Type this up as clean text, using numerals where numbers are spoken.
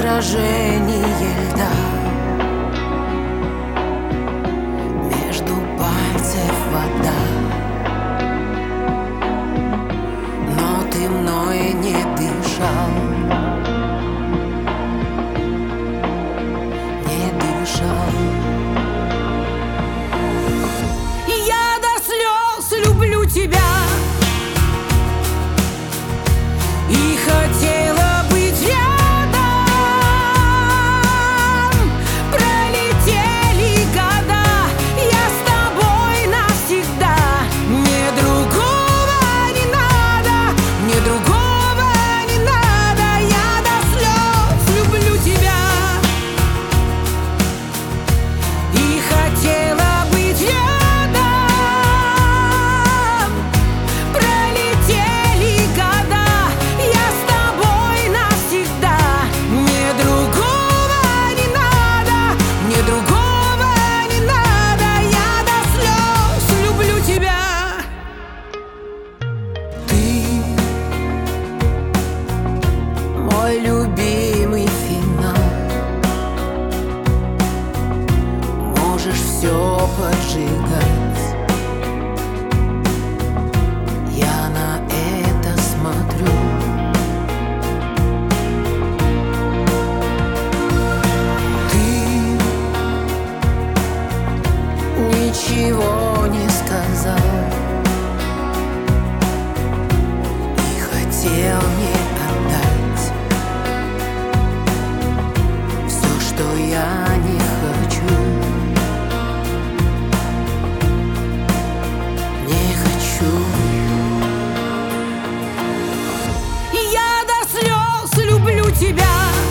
отражение льда. Между пальцев вода, но ты мной не дышал, не дышал. Я до слез люблю тебя и хотела быть рядом. Пролетели года, я с тобой навсегда. Мне другого не надо, мне другого не надо. Я до слез люблю тебя и хотела быть рядом. Пролетели года, я с тобой навсегда. Мне другого не надо, мне другого не надо. Я до слез люблю тебя. Ты мой любимый финал. Можешь все поджигать, я на это смотрю. Ты ничего не сказал и хотел мне отдать все, что я не хочу. Не хочу. Я до слез люблю тебя